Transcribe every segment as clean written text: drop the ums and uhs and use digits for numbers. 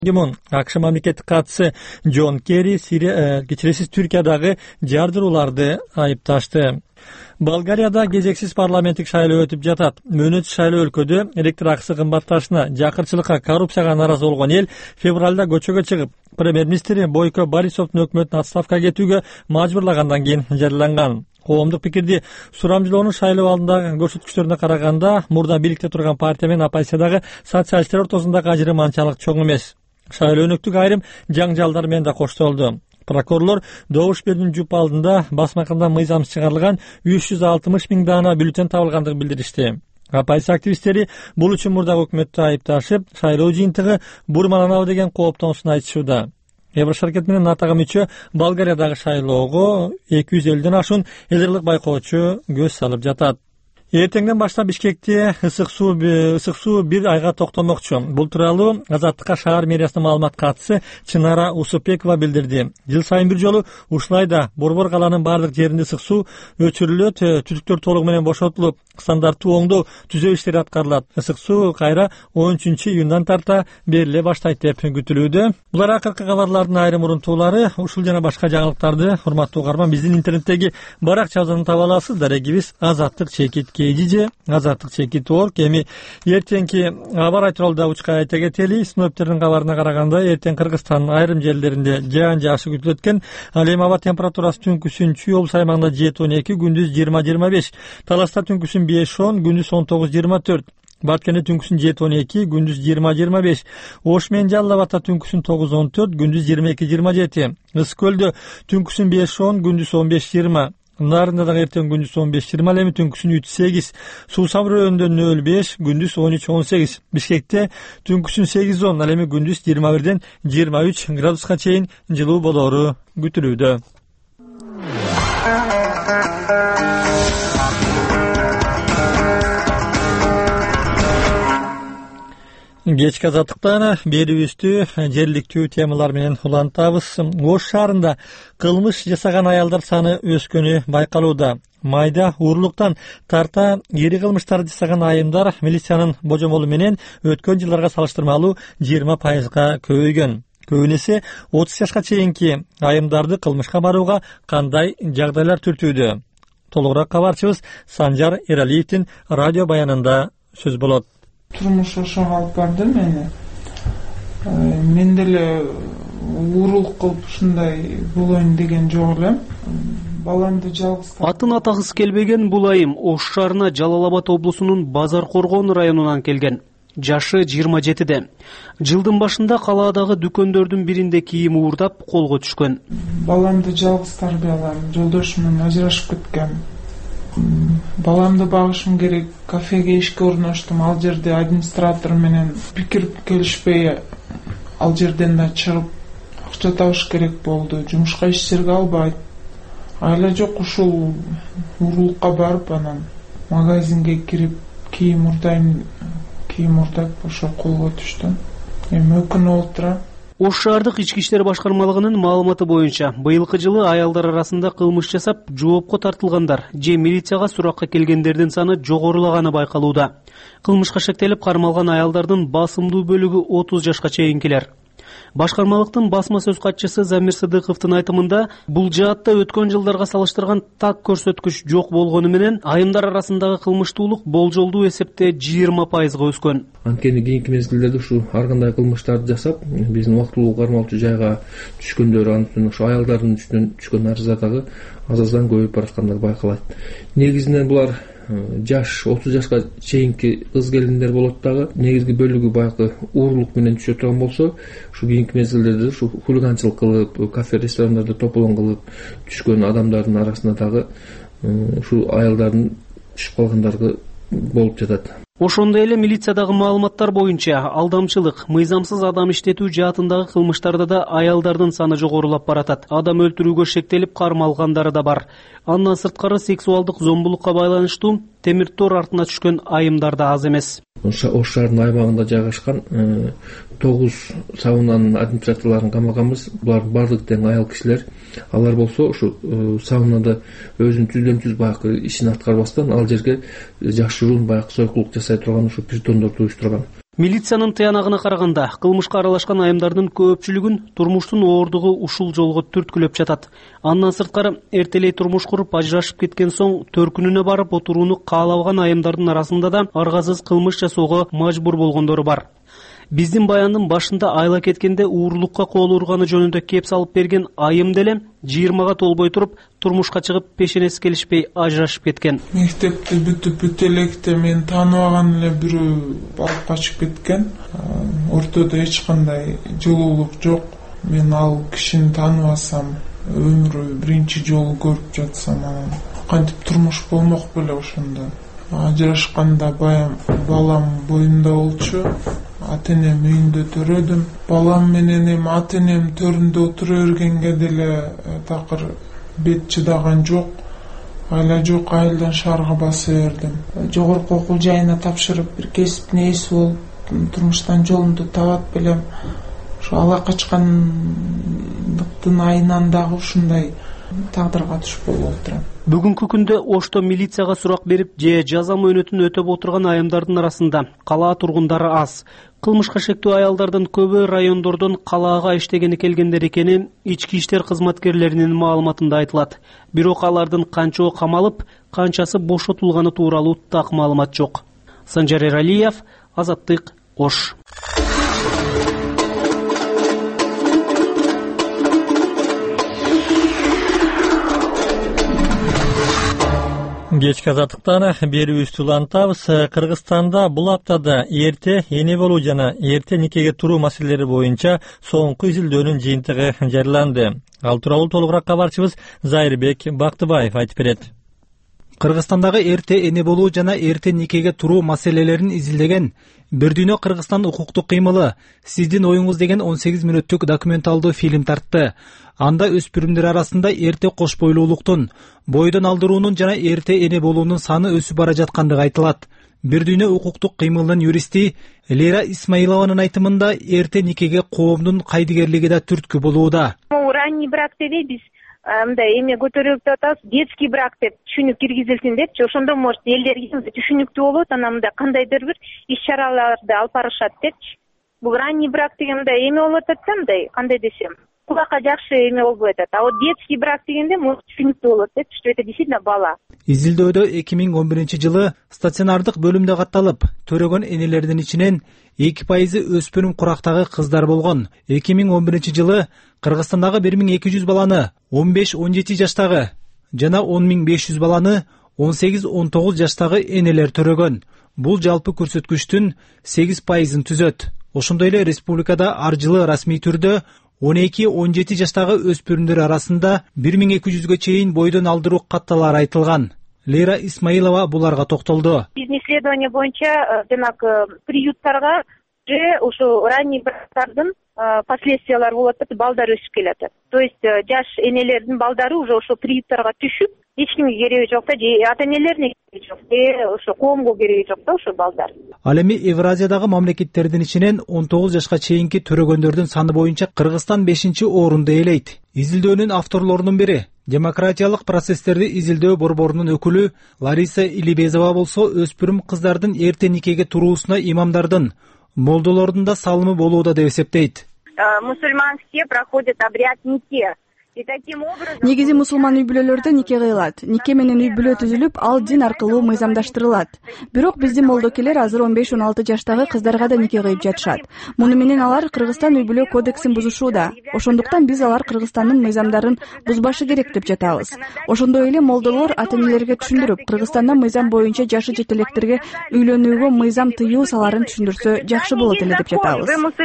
Мун АКШ мамлекеттик катчысы Джон Керри кечиресиз Түркиядагы жардырууларды айыпташты. Болгарияда кезексиз парламенттик шайлоо өтүп жатат. Мөөнөтсүз шайлоо өлкөдө электр акысы кымбатташына, жакырчылыкка, коррупцияга наразы болгон эл февралда көчөгө чыгып, премьер-министр Бойко Борисовдун өкмөтүн отставкага кетүүгө мажбурлагандан кийин жарыяланган. Коомдук пикирди сурамжылоонун шайлоо алдындагы көрсөткүчтөрүнө караганда, мурда бийликте турган партия менен оппозициядагы социалисттер ортосундагы ажырым анчалык чоң эмес. Шайлоо өнөктүк айрым жаңжалдар менен да коштолду. Прокурорлор добуш берүүнүн жуп алдында басмакандан мыйзамсыз чыгарылган 360 000 даана бюллетень табылгандыгын билдиришти. Оппозиция активисттери бул үчүн мурдагы өкмөттү айыпташып, шайлоо жыйынтыгы бурмаланабы деген кооптонуусун айтышууда. Еврошаркет менен натага мүчө Болгариядагы шайлоого 250ден ашуун эл элдик байкоочу көз салып жатат. Эртеңден баштап Бишкекте ысык суу бир айга токтомокчу. Бул тууралуу Азаттыкка шаар мэриясынын маалымат катчысы Чынара Усупбекова билдирди. Жыл сайын бир жолу ушулай да Борбор калаанын бардык жеринде ысык суу өчүрүлөт, түтүктөр толугу менен бошотулуп, стандарттуу оңдоо түзөө иштери аткарылат. Ысык суу кайра 13-июндан тарта бериле баштайт деп күтүлүүдө. Булар акыркы кабарлардын айрым урунтуулары. Ушул жана башка жаңылыктарды урматтуу угарман биздин интернеттеги баракчабыздан таба аласыздар. Эгибиз Азаттык чекит KGJ, Азаттык чекит.org. Эми эртеңки кабар айтылды учка айта кетели. Синоптиктердин кабарына караганда эртең Кыргызстандын айрым жерлеринде жаан жаашы күтүлөт экен. Ал эми аба температурасы түнкүсүн Чүй облус аймагында 7-12, күндүз 20-25. Таласта түнкүсүн 5-10, күндүз 19-24. Баткенде түнкүсүн 7-12, күндүз 20-25. Ош менен Жалал Абадта түнкүсүн 9-14, күндүз 22-27. Ысык көлдө түнкүсүн 5-10, күндүз 15-20. Нарында да эртең күндүз 15-20, эми түнкүсүн 3-8. Суусам районунда 0-5, күндүз 13-18. Бишкекте түнкүсүн 8-10, эми күндүз 21ден 23 градуска чейин жылуу болору күтүлүүдө. Кечки Азаттыктан берүүбүздү жергиликтүү темалар менен улантабыз. Ош шаарында кылмыш жасаган аялдар саны өскөнү байкалууда. Майда уурулуктан тарта ири кылмыштарды жасаган айымдар милициянын божомолу менен өткөн жылдарга салыштырмалуу 20% көбөйгөн. Көбүнесе 30 жашка чейинки айымдарды кылмышка барууга кандай жагдайлар түртүүдө? Толугураак кабарчыбыз Санжар Эралиевдин радио баянында сөз болот. Турмуш ошого алып барды мени. Мен деле уурулук кылып ушундай болоюн деген жок элем. Баламды жалгыз атын атагыс келбеген бул айым Ош шаарына Жалал Абад облусунун Базар Коргон районунан келген. Жашы 27-де. Жылдын башында калаадагы дүкөндөрдүн биринде кийим уурдап колго түшкөн. Баламды жалгыз тарбиялайм, жолдошум менен ажырашып кеткен. Баламды багышым керек, кафеге ишке орноштум. Ал жерде администратор менен пикир келишпей ал жерден да чыгып акча табыш керек болду. Жумушка иш жерге албайт. Айла жок, ушул уурулукка барып анан магазинге кирип кийим урдап ошо колго түштүм. Эми өкүнүп отурам. Ош шаардык ички иштер башкармалыгынын маалыматы боюнча, быйылкы жылы аялдар арасында кылмыш жасап, жоопко тартылгандар же милицияга суракка келгендердин саны жогорулаганы байкалууда. Кылмышка шектелип кармалган аялдардын басымдуу бөлүгү 30 жашка чейинкилер. Башкармалыктын басма сөз катчысы Замир Сыдыковдун айтымында, бул жаатта өткөн жылдарга салыштырган так көрсөткүч жок болгону менен айымдар арасындагы кылмыштуулук болжолдуу эсепте 20%га өскөн. Анткени кийинки мезгилдерде ушу ар кандай кылмыштарды жасап, биздин убактылуу кармалчу жайга түшкөндөр, анткени ушу аялдардын үстүнөн түшкөн арыздар дагы аздан көбөйүп бараткандыгы байкалат. Негизинен булар жаш 30 жашка чейинки кыз келиндер болот дагы. Негизги бөлүгү баягы уурулук менен түшө турган болсо, ушу кийинки мезгилдерде ушу хулиганчылык кылып, кафе ресторандарда тополон кылып түшкөн адамдардын арасында дагы ушу аялдардын түшүп калгандары болуп жатат. Ошондой эле милициядагы маалыматтар боюнча алдамчылык, мыйзамсыз адам иштетүү жаатындагы кылмыштарда да аялдардын саны жогорулап баратат. Адам өлтүрүүгө шектелип кармалгандары да бар. Андан сырткары сексуалдык зомбулукка байланыштуу темир тор артына түшкөн айымдар да аз эмес. Ош шаарынын аймагында жайгашкан 9 саунанын администраторлорун камаганбыз. Булар бардык тең аял кишилер. Алар болсо ушу саунада өзүнүн түздөн-түз баягы ишин аткарбастан ал жерге жашыруун баягы сойкулук жасай турган ушу притондорду уюштурган. Милициянын тыянагына караганда, кылмышка аралашкан айымдардын көпчүлүгүн турмуштун оордугу ушул жолго түрткүлөп жатат. Андан сырткары эртелей турмуш куруп ажырашып кеткен соң төркүнүнө барып отурууну каалабаган айымдардын арасында да аргасыз кылмыш жасоого мажбур болгондору бар. Биздин баяндын башында айла кеткенде уурулукка кол урганы жөнүндө кеп салып берген айым деле 20га толбой туруп турмушка чыгып пешенеси келишпей ажырашып кеткен. Мектепти бүтүп бүт электе мен тааныбаган эле бирөө алып качып кеткен. Ортодо эч кандай жылуулук жок. Мен ал кишини тааныбасам, өмүрү биринчи жолу көрүп жатсам, анан кантип турмуш болмок беле ошондо. Ажырашканда балам боюмда болчу. Ата-энем үйүндө төрөдүм. Балам менен эми ата-энем төрүндө отура бергенге деле такыр бет чыдаган жок. Айла жок, айылдан шаарга баса бердим. Жогорку окуу жайына тапшырып, бир кесиптин ээси болуп, турмуштан жолумду табат белем. Ошо ала качкандыктын айынан дагы ушундай тагдырга түшүп болуп отурам. Бүгүнкү күндө Ошто милицияга сурак берип же жаза мөөнөтүн өтөп отурган айымдардын арасында калаа тургундары аз. Кылмышка шектүү аялдардын көбү райондордон калаага иштегени келгендер экени ички иштер кызматкерлеринин маалыматында айтылат. Бирок алардын канчоо камалып, канчасы бошотулганы тууралуу так маалымат жок. Санжар Эралиев, Азаттык, Ош. Кечки азаттыктан берүүбүздү улантабыз. Кыргызстанда бул аптада эрте эне болуу жана эрте никеге туруу маселелери боюнча соңку изилдөөнүн жыйынтыгы жарыяланды. Ал тууралуу толугураак кабарчыбыз Зайырбек Бактыбаев айтып берет. Кыргызстандагы эрте эне болуу жана эрте никеге туруу маселелерин изилдеген Бир дүйнө Кыргызстан укуктук кыймылы сиздин оюңуз деген 18 мүнөттүк документалдуу фильм тартты. Анда өспүрүмдөр арасында эрте кош бойлуулуктун, бойдон алдыруунун жана эрте эне болуунун саны өсүп бара жаткандыгы айтылат. Бир дүйнө укуктук кыймылынын юристи Лейра Исмаилованын айтымында эрте никеге коомдун кайдыгерлиги да түрткү болууда. Ранний брак деп мындай эме көтөрүлүп атабыз, детский брак деп түшүнүк киргизилсин депчи. Ошондо может элдерге түшүнүктүү болот, анан мындай кандайдыр бир иш-чараларды алып барышат депчи. Бул ранний брак деген мындай эме болуп атат да, мындай кандай десем, кулакка жакшы эме болуп атат. А вот детский брак дегенде может түшүнүктүү болот депчи, что это действительно бала. Изилдөөдө 2011 жылы стационардык бөлүмдө катталып, төрөгөн энелердин ичинен 2% өспүрүм курактагы кыздар болгон. 2011 жылы Кыргызстандагы 1200 баланы 15-17 жаштагы жана 10500 баланы 18-19 жаштагы энелер төрөгөн. Бул жалпы көрсөткүчтүн 8%-ын түзөт. Ошондой эле республикада ар жылы расмий түрдө 12-17 жаштагы өспүрүмдөр арасында 1200-гө чейин бойдон алдыруу катталары айтылган. Лейра Исмаилова буларга токтолду. Биздин исследование боюнча, жанагы приюттарга же ошо ранний брактардын последствиялары болуп атат, балдар өсүп келатат. То есть жаш энелердин балдары уже ошо приюттарга түшүп, эч кимге кереги жок да, же ата-энелерине кереги жок, же ошо коомго кереги жок да ошо балдар. Ал эми Евразиядагы мамлекеттердин ичинен 19 жашка чейинки төрөгөндөрдүн саны боюнча Кыргызстан 5-орунду ээлейт. Изилдөөнүн авторлорунун бири демократиялык процесстерди изилдөө борборунун өкүлү Лариса Илибезова болсо, өспүрүм кыздардын эрте никеге туруусуна имамдардын, молдолордун да салымы болууда деп эсептейт. Мусульман все проходят обряд нике. Негизи мусулман үй бүлөлөрдө нике кыйлат. Нике менен үй бүлө түзүлүп, ал дин аркылуу мыйзамдаштырылат. Бирок биздин молдокелер азыр 15-16 жаштагы кыздарга да нике кыйып жатышат. Муну менен алар Кыргызстан үй бүлө кодексин бузушууда. Ошондуктан биз алар Кыргызстандын мыйзамдарын бузбашы керек деп жатабыз. Ошондой эле молдолор ата-энелерге түшүндүрүп, Кыргызстанда мыйзам боюнча жашы жете электерге үйлөнүүгө мыйзам тыюу саларын түшүндүрсө жакшы болот эле деп жатабыз.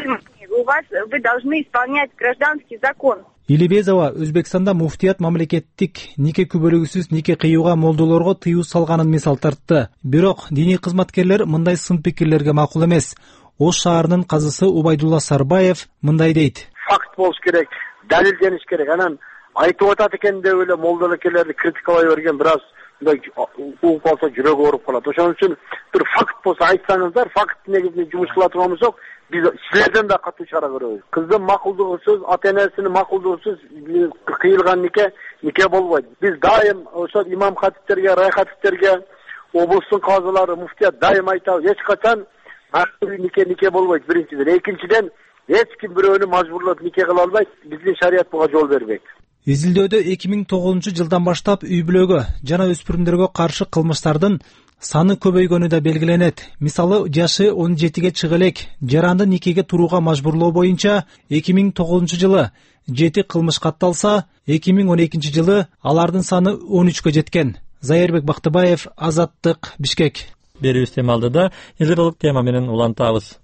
Вы должны исполнять гражданский закон. Илибезова Өзбекстанда муфтият мамлекеттик нике күбөлүгүсүз нике кыюуга молдолорго тыюу салганын мисал тартты. Бирок диний кызматкерлер мындай сын пикирлерге макул эмес. Ош шаарынын казысы Убайдулла Сарбаев мындай дейт. Факт болуш керек, далилдениш керек. Анан айтып атат экен деп эле молдолекелерди критикалай берген бир аз угуп калса жүрөгү ооруп калат. Ошон үчүн бир факт болсо айтсаңыздар, факт негизинде жумуш кыла турган болсок, биз силерден да катуу чара көрөбүз. Кыздын макулдугусуз, ата-энесинин макулдугусуз кыйылган нике болбойт. Биз дайым ошо имам хатиптерге, рай хатиптерге, облустун казылары, муфтият дайым айтабыз, эч качан нике болбойт биринчиден. Экинчиден эч ким бирөөнү мажбурлап нике кыла албайт. Биздин шарият буга жол бербейт. Изилдөөдө 2009-жылдан баштап үй бүлөгө жана өспүрүмдөргө каршы кылмыштардын саны көбөйгөнү да белгиленет. Мисалы, жашы 17ге чыга элек жаранды никеге турууга мажбурлоо боюнча 2009-жылы 7 кылмыш катталса, 2012-жылы алардын саны 13кө жеткен. Зайырбек Бактыбаев, Азаттык, Бишкек. Берүүбүз темалдыда израилдык тема менен улантабыз.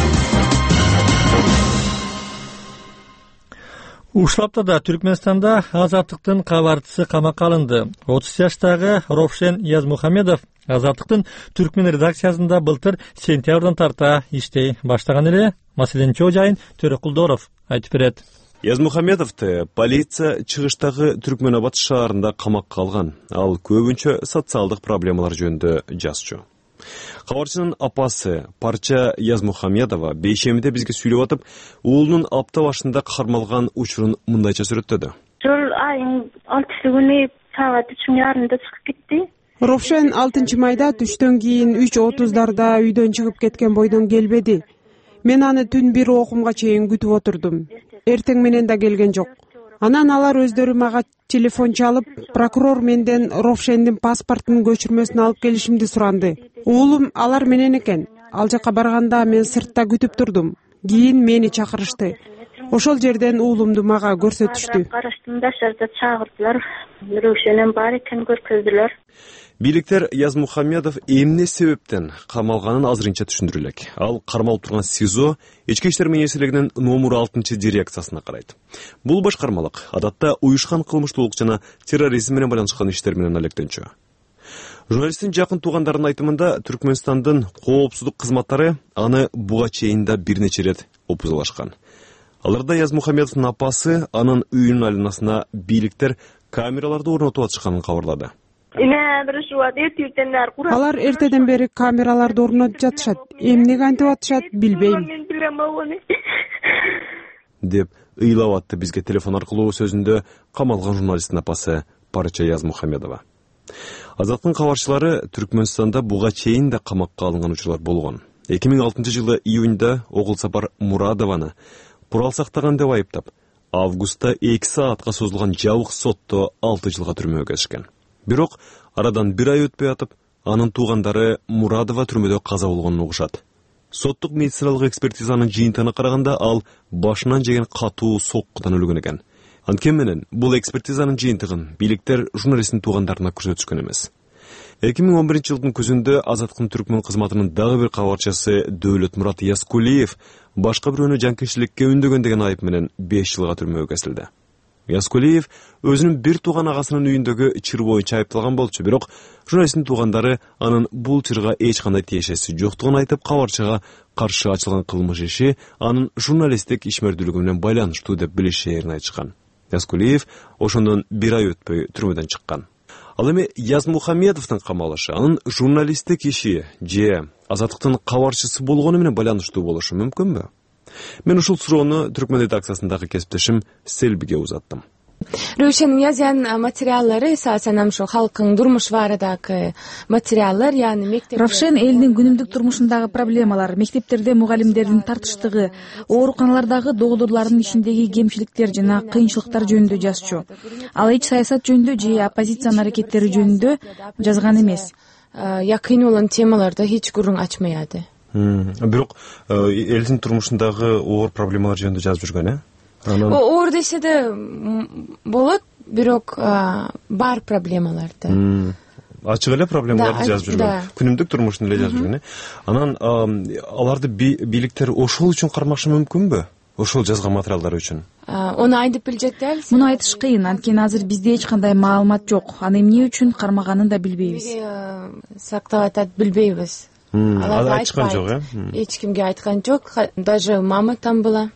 Ушлаптада Түркменстанда Азаттыктын кабарчысы камакка алынды. 30 жаштагы Ровшен Язмухамедов Азаттыктын Түркмен редакциясында былтыр сентябрдан тарта иштей баштаган эле. Маселенин чоо жайын Төрөкулдоров айтып берет. Язмухамедовду полиция чыгыштагы Түркменабад шаарында камакка алган. Ал көбүнчө социалдык проблемалар жөнүндө жазчу. Кабарчынын апасы Парча Язмухамедова бейшемиде бизге сүйлөп атып, уулунун апта башында кармалган учурун мындайча сүрөттөдү. Жол айын 6-күнү саат 3:30 чыгып кетти. Ровшен 6-майда түштөн кийин 3:30 үйдөн чыгып кеткен бойдон келбеди. Мен аны түн 1 окумга чейин күтүп отурдум. Эртең менен да келген жок. Анан алар өздөрү мага телефон чалып, прокурор менден Ровшендин паспортунун көчүрмөсүн алып келишимди суранды. Уулум алар менен экен. Ал жака барганда мен сыртта күтүп турдум. Кийин мени чакырышты. Ошол жерден уулумду мага көрсөтүштү. Караштым да шарда чагырдылар. Ровшенен бар экен көрсөздүлөр. Бийликтер Язмухамедов эмне себептен камалганын азырынча түшүндүрө элек. Ал кармалып турган СИЗО Ички иштер министрлигинин номер 6 дирекциясына карайт. Бул башкармалык адатта уюшкан кылмыштуулук жана терроризм менен байланышкан иштер менен алектенчү. Журналисттин жакын туугандарынын айтымында Түркмөнстандын коопсуздук кызматтары аны буга чейин да бир нече ирет опузалашкан. Аларда Язмухамедовдун апасы анын үйүнүн айланасына бийликтер камераларды орнотуп атышканын кабарлады. Алар эртеден бери камераларды орнотуп жатышат. Эмнеге антип атышат билбейм. Деп ыйлап атты бизге телефон аркылуу сөзүндө камалган журналисттин апасы Парча Язмухамедова. Азаттын кабарчылары Түркмөнстанда буга чейин да камакка алынган учурлар болгон. 2006-жылы июньда Огулсапар Мурадованы курал сактаган деп айыптап, августта 2 саатка созулган жабык сотто 6 жылга түрмөгө кесишкен. Бирок арадан 1 ай өтпөй атып, анын туугандары Мурадова түрмөдө каза болгонун угушат. Соттук медициналык экспертизанын жыйынтыгына караганда ал башынан жеген катуу соккудан өлгөн экен. Анткени менен бул экспертизанын жыйынтыгын бийликтер журналисттин туугандарына көрсөтүшкөн эмес. 2011-жылдын күзүндө Азаттыктын Түркмөн кызматынын дагы бир кабарчысы Дөөлөтмурат Яскулиев башка бирөөнү жанкечтиликке үндөгөн деген айып менен 5 жылга түрмөгө кесилди. Яскулиев өзүнүн бир тууган агасынын үйүндөгү чыр боюнча айыпталган болчу, бирок журналисттин туугандары анын бул чырга эч кандай тиешеси жоктугун айтып, кабарчыга каршы ачылган кылмыш иши анын журналисттик ишмердүүлүгү менен байланыштуу деп билишээрин айтышкан. Яскулиев ошондон 1 ай өтпөй түрмөдөн чыккан. Ал эми Язмухамедовдун камалышы анын журналисттик иши же Азаттыктын кабарчысы болгону менен байланыштуу болушу мүмкүнбү? Мен ушул суроону Түркмөн редакциясындагы кесиптешим Селбиге узаттым. Ровшенин жазган материаллары эсасен ошо халктын турмуш баарындагы материаллар, яны мектеп. Ровшен элдин күнүмдүк турмушундагы проблемалар, мектептерде мугалимдердин тартыштыгы, ооруканалардагы докторлордун ишиндеги кемчиликтер жана кыйынчылыктар жөнүндө жазчу. Ал эч саясат жөнүндө же оппозициянын аракеттери жөнүндө жазган эмес. Якын болгон темаларда эч күрүң ачмайды. Бирок элдин турмушундагы оор проблемалар жөнүндө жазып жүргөн, э? Оор десе да болот, бирок бар проблемаларды. Ачык эле проблемаларды жазып жүргөн. Күнүмдүк турмушун эле жазып жүргөн, э? Анан аларды бийликтер ошол үчүн кармакшы мүмкүнбү? Ошол жазган материалдар үчүн. Оны айтып билжек да? Муну айтыш кыйын, анткени азыр бизде эч кандай маалымат жок. Аны эмне үчүн кармаганын да билбейбиз. Сактап атат, билбейбиз. Алар айткан жок, э? Эч кимге айткан жок, даже мама там была.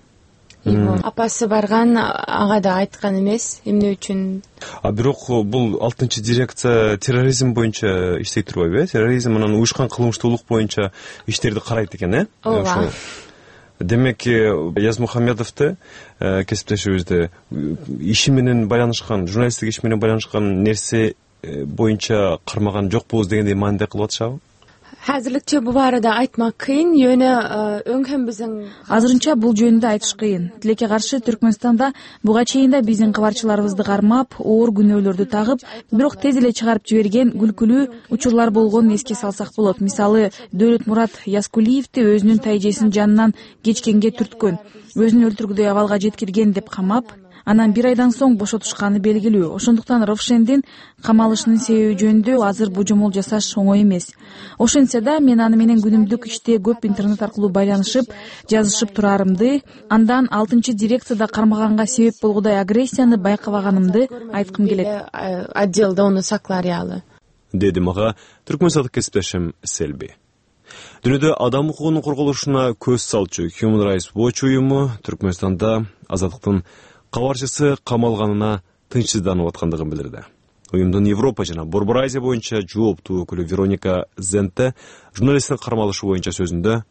Апасы барган, ага да айткан эмес, эмне үчүн. Бирок бул 6 дирекция терроризм боюнча иштей турбайбы, э? Терроризм анан уюшкан кылмыштуулук боюнча иштерди карайт экен, э? Ооба. Демек, Язмухамедовду кесиптешибизде иши менен байланышкан, журналисттик иш менен байланышкан нерсе боюнча кармаган жокпуз дегендей маанидей кылып атышабы? азырынча бул баарында айтмак кыйын жөнү өңкөн биздин азырынча бул жөнүндө айтыш кыйын. Тилекке каршы Түркмөнстанда буга чейин да биздин кабарчыларыбызды кармап, оор күнөөлөрдү тагып, бирок тез эле чыгарып жиберген күлкүлүү учурлар болгонун эске салсак болот. Мисалы, Дөөлөтмурат Яскулиевди өзүнүн тайжесинин жанынан кечкенге түрткөн, өзүн өлтүргүдөй абалга жеткирген деп камап, анан 1 айдан соң бошотушканы белгилүү. Ошондуктан Ровшендин камалышынын себеби жөнүндө азыр божомол жасаш оңой эмес. Ошентсе да мен аны менен күнүмдүк иште көп интернет аркылуу байланышып, жазышып турарымды, андан 6-дирекцияда кармаганга себеп болгудай агрессияны байкабаганымды айткым келет. Отделде оны сакларялы. Деди мага түркмөнстандык кесиптешим Селби. Дүйнөдө адам укугунун корголушуна көз салчу Human Rights Watch уюму Түркмөнстанда азаттыктын кабарчысы камалганына тынчсызданып аткандыгын билдирди. Уюмдун Европа жана Борбор Азия боюнча жооптуу өкүлү Вероника Зенте журналисттин кармалышы боюнча сөзүндө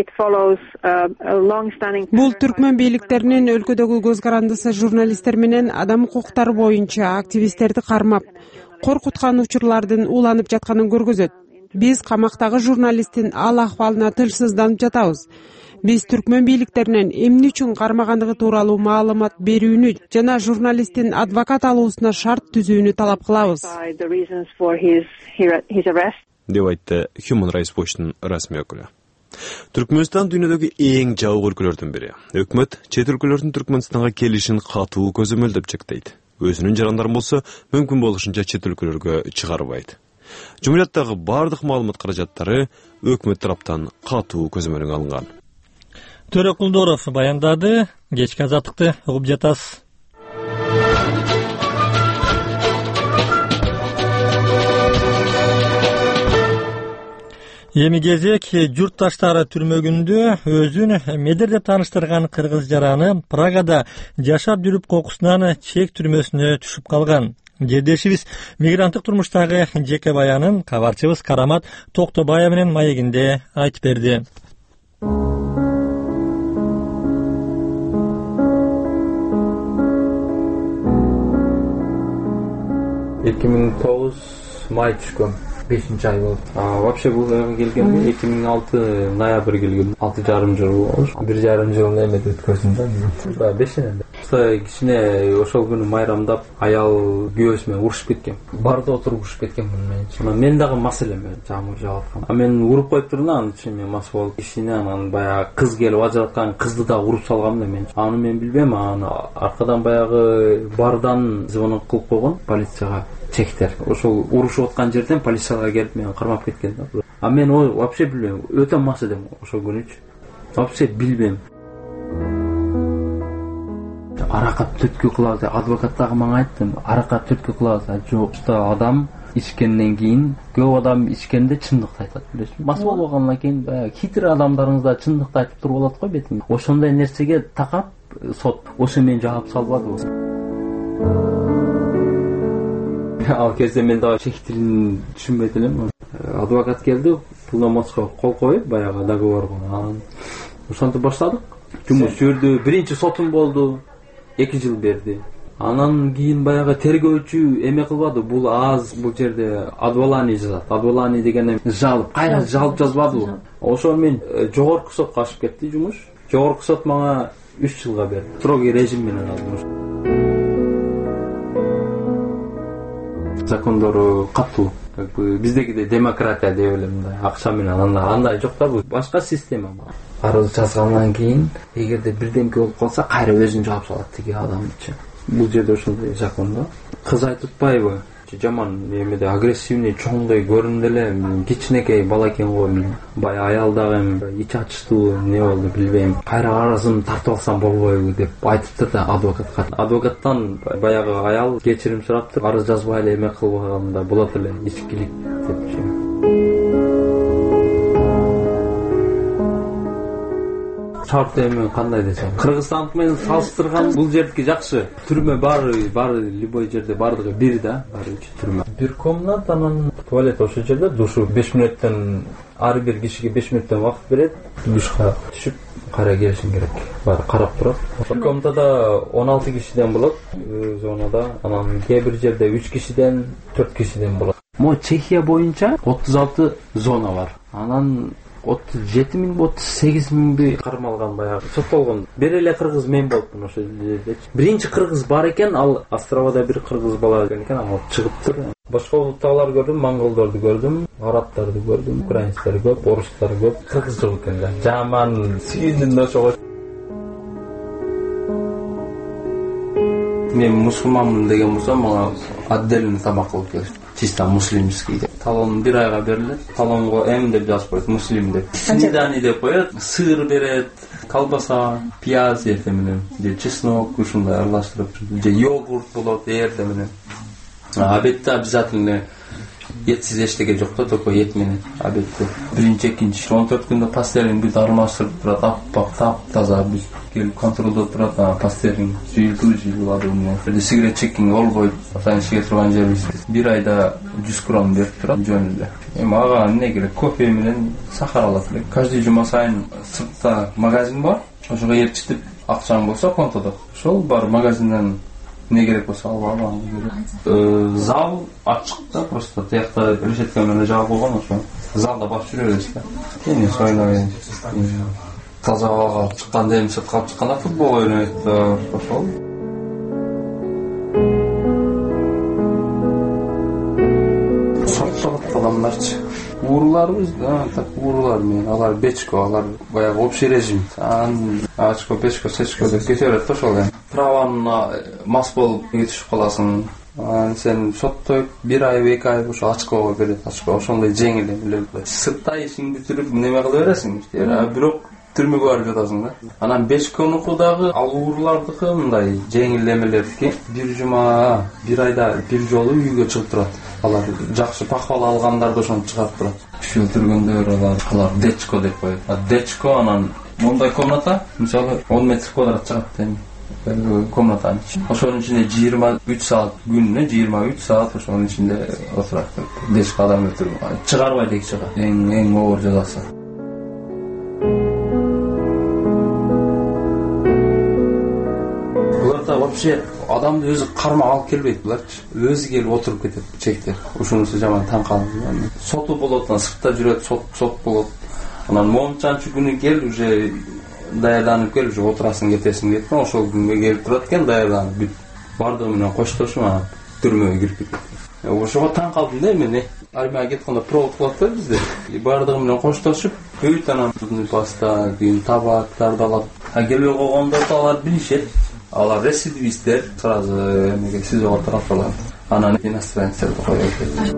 бул түркмөн бийликтеринин өлкөдөгү көз карандысы журналисттер менен адам укуктары боюнча активисттерди кармап, коркуткан учурлардын уланып жатканын көргөзөт. Биз камактагы журналисттин ал акыбалына тынчсызданып жатабыз. Биз түркмөн бийликтеринен эмне үчүн кармагандыгы тууралуу маалымат берүүнү жана журналисттин адвокат алуусуна шарт түзүүнү талап кылабыз. Деп айтты Human Rights Watch'тун расмий өкүлү. Түркмөнстан дүйнөдөгү эң жабык өлкөлөрдүн бири. Өкмөт чет өлкөлөрдүн Түркмөнстанга келишин катуу көзөмөлдөп чектейт. Өзүнүн жарандарын болсо мүмкүн болушунча чет өлкөлөргө чыгарбайт. Жумурияттагы бардык маалымат каражаттары өкмөт тараптан катуу көзөмөлгө алынган. Төрө Кулдоров баяндады. Кечки азаттыкты угуп жатасыз. Эми кезек журтташтары түрмөгүндө өзүн Медер деп тааныштырган кыргыз жараны Прагада жашап жүрүп кокусунан чек түрмөсүнө түшүп калган. Жердешибиз мигранттык турмуштагы жеке баянын кабарчыбыз Карамат Токтобая менен маегинде айтып берди. 2009 май түшкөн. 5-ай болду. Вообще бул жерге келгенде 2006 ноябрь келгем. 6,5 жыл болду. 1,5 жыл эмет өткөздүм да. 5-ай. Кичине ошол күнү майрамдап аял күйөөсү менен урушуп кеткен. Барда отуруп урушуп кеткен мен. Мен дагы мас элем, жамыр жаап аткам. Мен уруп коюп турдум, анын үчүн мен мас болуп, кичине анан баягы кыз келип ажыраткан кызды да уруп салгам да мен. Аны мен билбейм, аны аркадан баягы бардан звонок кылып койгон полицияга. Чектер. Ошол урушуп аткан жерден полициялар келип мени кармап кеткен да. Мен вообще билбейм. Өтө мас элем ошол күнүчү. Вообще билбейм. Арака түрткү кылабыз. Адвокат дагы мага айтты, арака түрткү кылабыз. Жок, адам ичкенден кийин, көп адам ичкенде чындыкты айтат, билесизби? Мас болгондон кийин баягы хитр адамдарыңыз да чындыкты айтып туруп алат го бетине. Ошондой нерсеге такап сот ошо мен жаап салбады. Ал кезде мен дагы чек тилин түшүнбөйт элем. Адвокат келди, полномочия кол коюп, баягы договорго. Ошентип баштадык. Жумуш жүрдү. Биринчи сотум болду. 2 жыл берди. Анан кийин баягы тергөөчү эме кылбады. Бул аз, бул жерде адволани жазат. Адволани дегенде жалып, кайра жалып жазбады. Ошол мен жогорку сотко ашып кетти жумуш. Жогорку сот мага 3 жылга берди. Строгий режим менен алдым. Закондору катуу. Биздегидей демократия деп элем да. Акча менен андай жок да, бул башка система. Арыз жазгандан кийин, эгерде бирдемке болуп калса, кайра өзүн жаап салат тиги адамчы. Бул жерде ошондой закон да. Кыз айтып атпайбы? Жаман эмеде агрессивный, чоңдой көрүндү эле. Кичинекей бала экен го. Бая аял дагы ич ачтуу не болду билбейм. Кайра арызымды тартып алсам болбойбу деп айтыптыр да адвокатка. Адвокаттан баягы аял кечирим сураптыр. Арыз жазбай эле эме кылбаганда болот эле, ичкилик депчи. Шарт эми кандай десем, Кыргызстандык менен салыштырган бул жердики жакшы. Түрмө баары любой жерде бардыгы бир да, баары түрмө. Бир комната, анан туалет ошол жерде, душу 5 мүнөттөн, ар бир кишиге 5 мүнөттөн убакыт берет. Душка түшүп кайра келишин керек. Баары карап турат. Комнатада 16 кишиден болот, зонада, анан кээ бир жерде 3 кишиден, 4 кишиден болот. Могу Чехия боюнча 36 зона бар. Анан 37 миң, 38 миңди кармалган баягы соттолгон. Бир эле кыргыз мен болупмун ошол жерде. Биринчи кыргыз бар экен, ал Островада бир кыргыз бала экен, ал чыгыптыр. Башка улуттагылар көрдүм, монголдорду көрдүм, арабтарды көрдүм, украинецтер көп, орустар көп, кыргыз жок экен да. Жаман сүйүндүм ошого. Мен мусулманмын деген болсом, мага отдельный тамак кылып келишти. Чисто муслимский деп. Талон бир айга берилет. Талонго М деп жазып коет, муслим деп. Снедани деп коет, сыр берет, колбаса, пияз эрте менен, же чеснок ушундай аралаштырып, же йогурт болот эрте менен. Обедте обязательно етсиз эчтеке жок да, только ет менен обедте. Биринчи, экинчи 14 күндө пастерин бүт аралаштырып турат, аппак, таптаза бүт келип контролдоп турат, пастерин жыйылады менен. Сигарет чекинг болбойт, атайын турган жерибиз. Бир айда 100 крон берип турат жөн эле. Эми ага эмне керек? Кофе менен сахар алат элек. Каждый жума сайын сыртта магазин бар. Ошого ээрчитип акчаң болсо контодо. Ошол бар магазинден не керек болсо алып алам. Зал ачык да, просто тиякта решетка менен жаап койгон, ошо залда басып жүрө бересиз да. Теннис ойнойт. Таза абага чыкканда эми сыртка алып чыкканда футбол ойнойт, ошол. Соттогот адамдарчы. Ууруларыбыз, так уурулар менен, алар бечко, алар баягы общий режим. Ачко, бечко, сечко деп кете берет да ошол. Праваңа мас болуп кетишип каласың. Сен соттойт, бир ай, 2 ай ошо ачкого берет, ачко ошондой жеңил эле. Сыртта ишиңди бүтүрүп неме кыла бересиң, бирок түрмөгө барып жатасың да. Анан бечконуку дагы ал уурулардыкы мындай жеңил эмелердики бир жума, бир айда бир жолу үйгө чыгып турат. Алар жакшы пахвал алгандарды ошону чыгарып турат. Үч жыл түргөндөр алар дечко деп коет. Дечко анан мондай комната, мисалы 10 метр квадрат чыгат эми. Комната. Ошонун ичинде 23 саат күнүнө 23 саат ошонун ичинде отурат. Дечко адам өлтүрүп чыгарбай деги чыгат. Эң оор жазасы. Вообще адамды өзү кармак алып келбейт буларчы. Өзү келип отуруп кетет чектер. Ушунусу жаман таң калдым. Соту болот, сыртта жүрөт, сот болот. Анан момчанчы күнү кел, уже даярданып кел, уже отурасың, кетесиң дейт. Ошол күнгө келип турат экен, даярданып бүт бардыгы менен коштошуп анан түрмөгө кирип кетет. Ошого таң калдым да мен. Армияга кеткенде провод кылат да бизде. Бардыгы менен коштошуп, бүт анан паста, табактарды алат. Келбей койгондо алар билишет. Алар рецидивисттер сразу эмеге СИЗОго таратылат. Анан иностранецтерди коёт.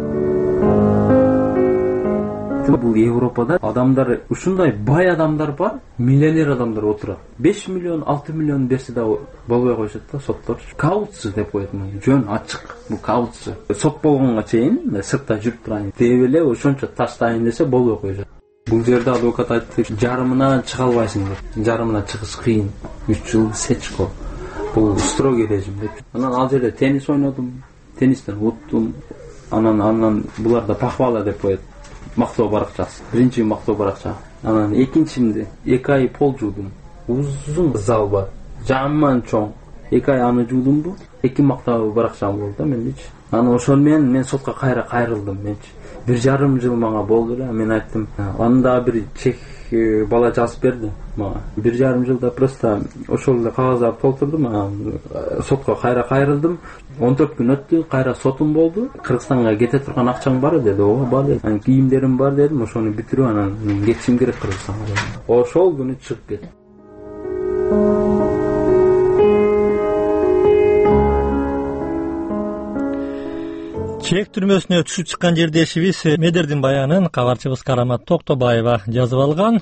Бул Европада адамдар ушундай бай адамдар бар, миллионер адамдар отурат. 5 миллион, 6 миллион берсе да болбой коюшат да соттор. Каутчу деп коет муну. Жөн ачык бул каутчу. Сот болгонго чейин сыртта жүрүп турайын деп эле ошончо таштайын десе болбой коюшат. Бул жерде адвокат айтты, жарымынан чыга албайсың деп. Жарымынан чыгыш кыйын. 3 жыл сечко. Бул строгий режим деп. Анан ал жерде теннис ойнодум, теннистен уттум. Анан буларда пахвала деп коет. Мактоо баракчасы. Биринчи мактоо баракча. Анан экинчимде 2 ай пол жуудум. Узун зал бар. Жаман чоң. 2 ай аны жуудумбу. 2 мактоо баракчам болду да мендичи. Анан ошол менен мен сотко кайрылдым менчи. 1,5 жыл мага болду эле. Мен айттым, анда бир чек бала жазып берди мага. 1,5 жылда просто ошол эле кагазды толтурдум, сотко кайрылдым. 14 күн өттү, кайра сотум болду. Кыргызстанга кете турган акчаң бар деди. Ооба бар деди. Анан кийимдерим бар дедим, ошону бүтүрүп анан кетишим керек Кыргызстанга. Ошол күнү чыгып кеттим. Чек түрмөсүнө түшүп чыккан жердешибиз Медердин баянын кабарчыбыз Карамат Токтобаева жазып алган.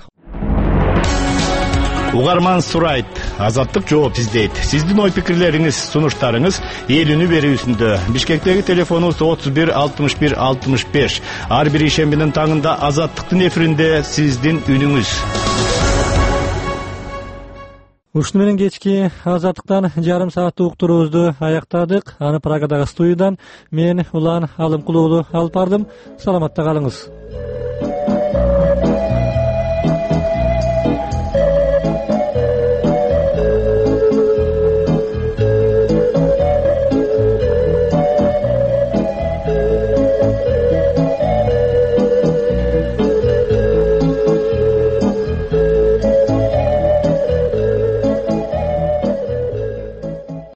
Угарман сурайт, азаттык жооп издейт. Сиздин ой пикирлериңиз, сунуштарыңыз эл үнү берүүсүндө. Бишкектеги телефонубуз 31 61 65. Ар бир ишембинин таңында азаттыктын эфиринде сиздин үнүңүз. Ушуну менен кечки азаттыктан жарым сааттык уктуруубузду аяктадык. Аны Прагадагы студиядан мен Улан Алымкулуулу алып бардым. Саламатта калыңыз.